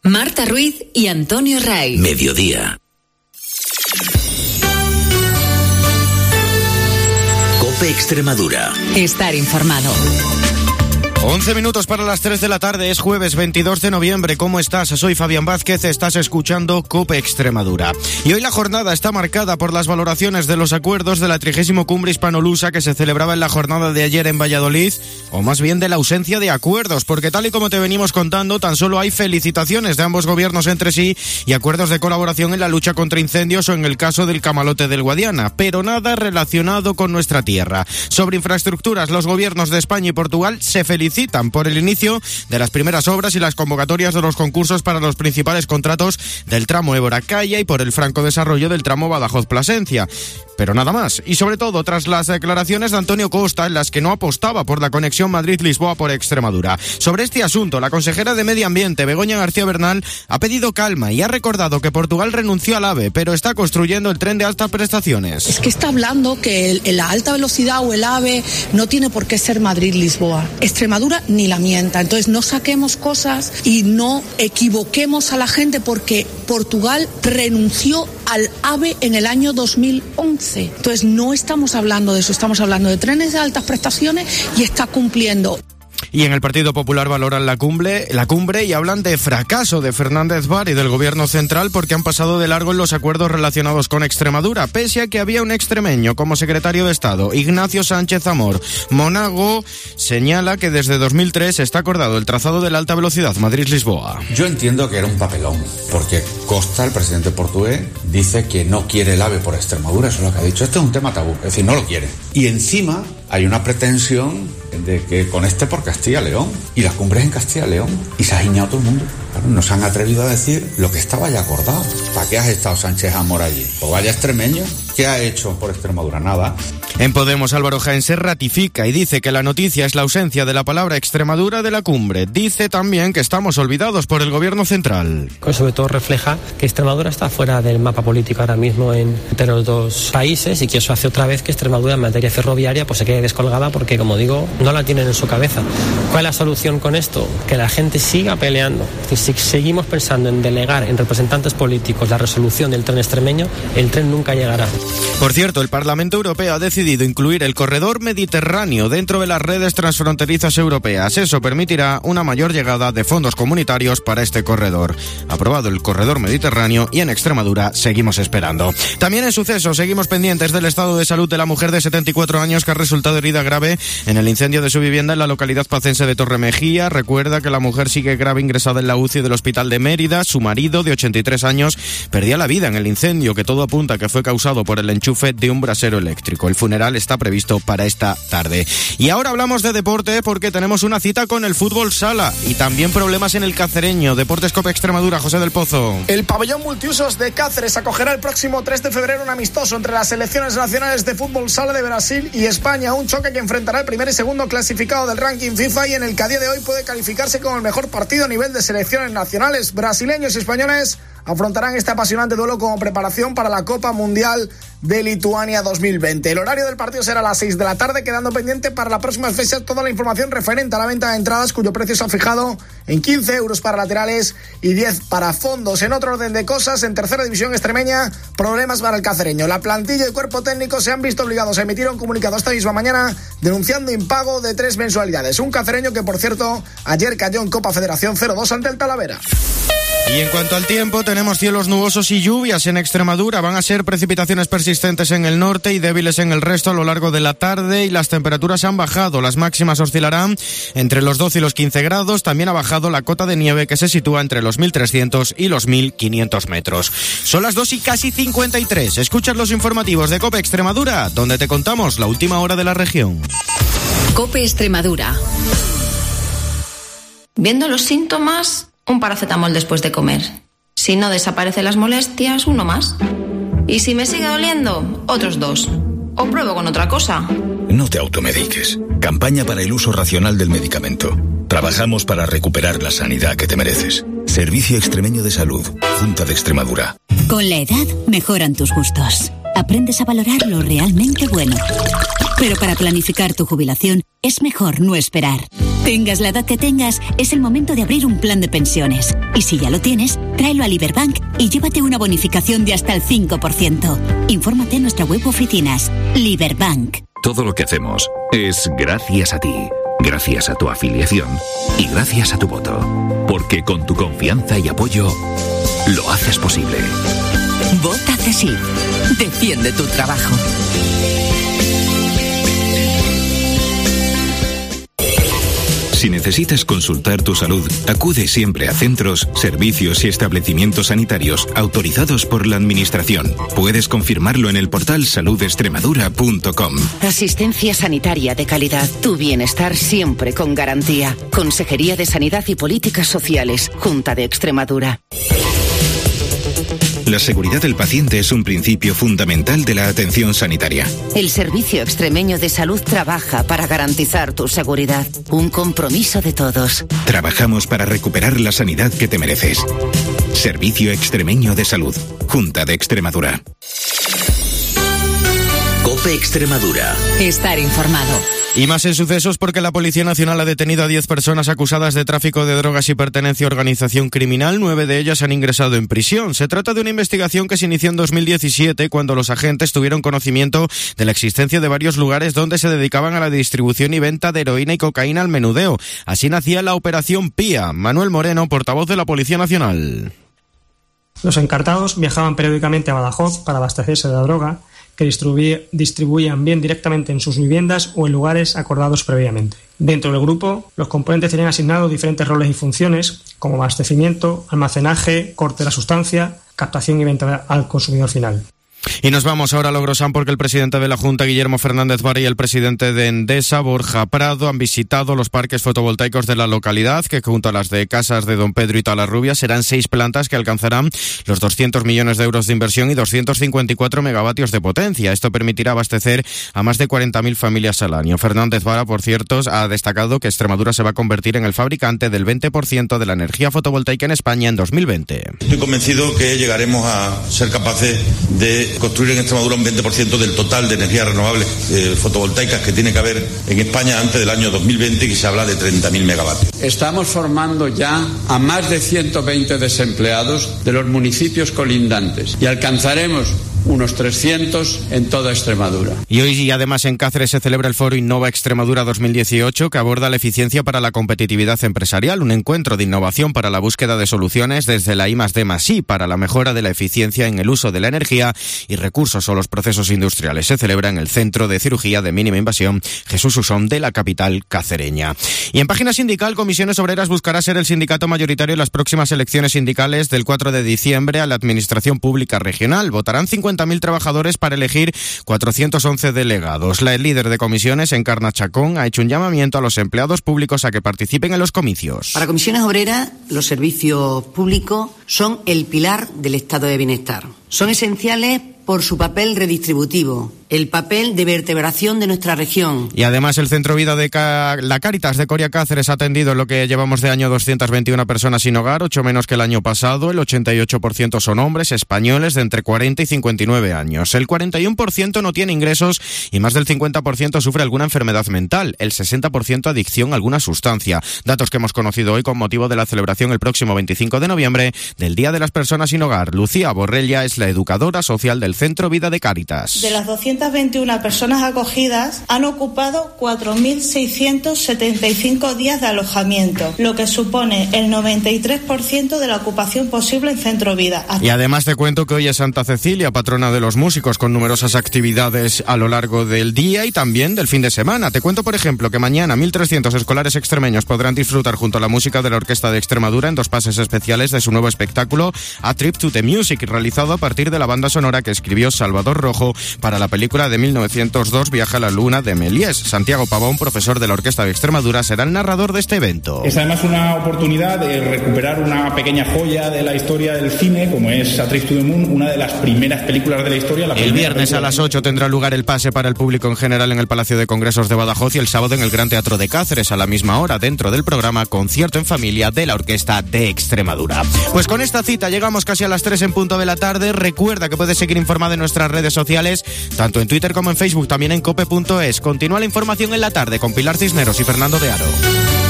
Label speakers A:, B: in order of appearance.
A: Marta Ruiz y Antonio Ray.
B: Mediodía. COPE Extremadura.
A: Estar informado.
C: 11 minutos para las 3 de la tarde, es jueves 22 de noviembre. ¿Cómo estás? Soy Fabián Vázquez, estás escuchando COPE Extremadura. Y hoy la jornada está marcada por las valoraciones de los acuerdos de la 30ª Cumbre Hispano-Lusa que se celebraba en la jornada de ayer en Valladolid, o más bien de la ausencia de acuerdos, porque tal y como te venimos contando, tan solo hay felicitaciones de ambos gobiernos entre sí y acuerdos de colaboración en la lucha contra incendios o en el caso del camalote del Guadiana, pero nada relacionado con nuestra tierra. Sobre infraestructuras, los gobiernos de España y Portugal se felicitan por el inicio de las primeras obras y las convocatorias de los concursos para los principales contratos del tramo Évora-Caya y por el franco desarrollo del tramo Badajoz-Plasencia. Pero nada más. Y sobre todo tras las declaraciones de Antonio Costa en las que no apostaba por la conexión Madrid-Lisboa por Extremadura. Sobre este asunto, la consejera de Medio Ambiente, Begoña García Bernal, ha pedido calma y ha recordado que Portugal renunció al AVE, pero está construyendo el tren de altas prestaciones.
D: Es que está hablando que la alta velocidad o el AVE no tiene por qué ser Madrid-Lisboa. Extremadura ni la mienta. Entonces no saquemos cosas y no equivoquemos a la gente, porque Portugal renunció al AVE en el año 2011. Entonces no estamos hablando de eso, estamos hablando de trenes de altas prestaciones y está cumpliendo.
C: Y en el Partido Popular valoran la cumbre y hablan de fracaso de Fernández Var y del Gobierno central porque han pasado de largo en los acuerdos relacionados con Extremadura, pese a que había un extremeño como secretario de Estado, Ignacio Sánchez Amor. Monago señala que desde 2003 está acordado el trazado de la alta velocidad Madrid-Lisboa.
E: Yo entiendo que era un papelón, porque Costa, el presidente portugués, dice que no quiere el AVE por Extremadura, eso es lo que ha dicho. Esto es un tema tabú, es decir, no lo quiere. Y encima hay una pretensión de que conecte por Castilla y León, y las cumbres en Castilla y León, y se ha giñado todo el mundo. Claro, no se han atrevido a decir lo que estaba ya acordado. ¿Para qué has estado Sánchez Amor allí? Pues vaya extremeño. ¿Qué ha hecho por Extremadura? Nada.
C: En Podemos, Álvaro Jaén se ratifica y dice que la noticia es la ausencia de la palabra Extremadura de la cumbre. Dice también que estamos olvidados por el Gobierno central.
F: Sobre todo refleja que Extremadura está fuera del mapa político ahora mismo entre los dos países, y que eso hace otra vez que Extremadura en materia ferroviaria pues se quede descolgada, porque, como digo, no la tienen en su cabeza. ¿Cuál es la solución con esto? Que la gente siga peleando. Si seguimos pensando en delegar en representantes políticos la resolución del tren extremeño, el tren nunca llegará.
C: Por cierto, el Parlamento Europeo ha decidido incluir el corredor mediterráneo dentro de las redes transfronterizas europeas. Eso permitirá una mayor llegada de fondos comunitarios para este corredor. Aprobado el corredor mediterráneo y en Extremadura seguimos esperando. También en sucesos seguimos pendientes del estado de salud de la mujer de 74 años que ha resultado herida grave en el incendio de su vivienda en la localidad pacense de Torremejía. Recuerda que la mujer sigue grave ingresada en la UCI del Hospital de Mérida. Su marido, de 83 años, perdía la vida en el incendio, que todo apunta que fue causado por el enchufe de un brasero eléctrico. El funeral está previsto para esta tarde. Y ahora hablamos de deporte porque tenemos una cita con el fútbol sala y también problemas en el Cacereño. Deportes COPE Extremadura, José del Pozo.
G: El pabellón multiusos de Cáceres acogerá el próximo 3 de febrero un amistoso entre las selecciones nacionales de fútbol sala de Brasil y España, un choque que enfrentará el primer y segundo clasificado del ranking FIFA y en el que a día de hoy puede calificarse como el mejor partido a nivel de selecciones nacionales. Brasileños y españoles afrontarán este apasionante duelo como preparación para la Copa Mundial de Lituania 2020. El horario del partido será a las 6 de la tarde, quedando pendiente para las próximas fechas toda la información referente a la venta de entradas, cuyo precio se ha fijado en 15 euros para laterales y 10 para fondos. En otro orden de cosas, en tercera división extremeña, problemas para el cacereño. La plantilla y cuerpo técnico se han visto obligados a emitir un comunicado esta misma mañana denunciando impago de 3 mensualidades. Un cacereño que, por cierto, ayer cayó en Copa Federación 0-2 ante el Talavera.
C: Y en cuanto al tiempo, tenemos cielos nubosos y lluvias en Extremadura. Van a ser precipitaciones persistentes en el norte y débiles en el resto a lo largo de la tarde, y las temperaturas han bajado. Las máximas oscilarán entre los 12 y los 15 grados. También ha bajado la cota de nieve, que se sitúa entre los 1.300 y los 1.500 metros. Son las 2 y casi 53. Escuchas los informativos de COPE Extremadura, donde te contamos la última hora de la región.
A: COPE Extremadura.
H: Viendo los síntomas, un paracetamol después de comer. Si no desaparecen las molestias, uno más. Y si me sigue doliendo, otros 2. O pruebo con otra cosa.
B: No te automediques. Campaña para el uso racional del medicamento. Trabajamos para recuperar la sanidad que te mereces. Servicio Extremeño de Salud, Junta de Extremadura.
I: Con la edad mejoran tus gustos. Aprendes a valorar lo realmente bueno. Pero para planificar tu jubilación es mejor no esperar. Tengas la edad que tengas, es el momento de abrir un plan de pensiones. Y si ya lo tienes, tráelo a Liberbank y llévate una bonificación de hasta el 5%. Infórmate en nuestra web o oficinas. Liberbank.
B: Todo lo que hacemos es gracias a ti, gracias a tu afiliación y gracias a tu voto. Porque con tu confianza y apoyo, lo haces posible.
J: Vota CSIC. Defiende tu trabajo.
B: Si necesitas consultar tu salud, acude siempre a centros, servicios y establecimientos sanitarios autorizados por la Administración. Puedes confirmarlo en el portal saludextremadura.com.
J: Asistencia sanitaria de calidad. Tu bienestar siempre con garantía. Consejería de Sanidad y Políticas Sociales. Junta de Extremadura.
B: La seguridad del paciente es un principio fundamental de la atención sanitaria.
J: El Servicio Extremeño de Salud trabaja para garantizar tu seguridad. Un compromiso de todos.
B: Trabajamos para recuperar la sanidad que te mereces. Servicio Extremeño de Salud. Junta de Extremadura.
A: COPE Extremadura. Estar informado.
C: Y más en sucesos porque la Policía Nacional ha detenido a 10 personas acusadas de tráfico de drogas y pertenencia a organización criminal. 9 de ellas han ingresado en prisión. Se trata de una investigación que se inició en 2017 cuando los agentes tuvieron conocimiento de la existencia de varios lugares donde se dedicaban a la distribución y venta de heroína y cocaína al menudeo. Así nacía la Operación Pía. Manuel Moreno, portavoz de la Policía Nacional.
K: Los encartados viajaban periódicamente a Badajoz para abastecerse de la droga que distribuían bien directamente en sus viviendas o en lugares acordados previamente. Dentro del grupo, los componentes tenían asignados diferentes roles y funciones, como abastecimiento, almacenaje, corte de la sustancia, captación y venta al consumidor final.
C: Y nos vamos ahora a Logrosán porque el presidente de la Junta, Guillermo Fernández Vara, y el presidente de Endesa, Borja Prado, han visitado los parques fotovoltaicos de la localidad, que junto a las de Casas de Don Pedro y Talarrubia serán 6 plantas que alcanzarán los 200 millones de euros de inversión y 254 megavatios de potencia. Esto permitirá abastecer a más de 40.000 familias al año. Fernández Vara, por cierto, ha destacado que Extremadura se va a convertir en el fabricante del 20% de la energía fotovoltaica en España en 2020.
L: Estoy convencido que llegaremos a ser capaces de construir en Extremadura un 20% del total de energías renovables fotovoltaicas que tiene que haber en España antes del año 2020, que se habla de 30.000 megavatios.
M: Estamos formando ya a más de 120 desempleados de los municipios colindantes y alcanzaremos unos 300 en toda Extremadura.
C: Y hoy además en Cáceres se celebra el Foro Innova Extremadura 2018 que aborda la eficiencia para la competitividad empresarial, un encuentro de innovación para la búsqueda de soluciones desde la I+D+I para la mejora de la eficiencia en el uso de la energía y recursos o los procesos industriales. Se celebra en el Centro de Cirugía de Mínima Invasión Jesús Usón de la capital cacereña. Y en página sindical, Comisiones Obreras buscará ser el sindicato mayoritario en las próximas elecciones sindicales del 4 de diciembre a la Administración Pública Regional. Votarán 50.000 trabajadores para elegir 411 delegados. La líder de comisiones, Encarna Chacón, ha hecho un llamamiento a los empleados públicos a que participen en los comicios.
N: Para Comisiones Obreras, los servicios públicos son el pilar del estado de bienestar. Son esenciales por su papel redistributivo, el papel de vertebración de nuestra región.
C: Y además el Centro Vida de la Cáritas de Coria Cáceres ha atendido en lo que llevamos de año 221 personas sin hogar, 8 menos que el año pasado. El 88% son hombres españoles de entre 40 y 59 años. El 41% no tiene ingresos y más del 50% sufre alguna enfermedad mental. El 60% adicción a alguna sustancia. Datos que hemos conocido hoy con motivo de la celebración el próximo 25 de noviembre del Día de las Personas sin Hogar. Lucía Borrella es la educadora social del Centro Vida de Cáritas.
O: De las 221 personas acogidas han ocupado 4.675 días de alojamiento, lo que supone el 93% de la ocupación posible en Centro Vida.
C: Y además te cuento que hoy es Santa Cecilia, patrona de los músicos, con numerosas actividades a lo largo del día y también del fin de semana. Te cuento, por ejemplo, que mañana 1.300 escolares extremeños podrán disfrutar junto a la música de la Orquesta de Extremadura en 2 pases especiales de su nuevo espectáculo A Trip to the Music, realizado a partir de la banda sonora que escribió Salvador Rojo para la película de 1902 Viaje a la Luna de Méliès. Santiago Pavón, profesor de la Orquesta de Extremadura, será el narrador de este evento.
P: Es además una oportunidad de recuperar una pequeña joya de la historia del cine, como es A Trip to the Moon, una de las primeras películas de la historia.
C: El viernes a las 8 tendrá lugar el pase para el público en general en el Palacio de Congresos de Badajoz y el sábado en el Gran Teatro de Cáceres a la misma hora, dentro del programa Concierto en Familia de la Orquesta de Extremadura. Pues con esta cita llegamos casi a las 3 en punto de la tarde. Recuerda que puedes seguir informado en nuestras redes sociales, tanto en Twitter como en Facebook, también en cope.es. Continúa la información en la tarde con Pilar Cisneros y Fernando de Aro.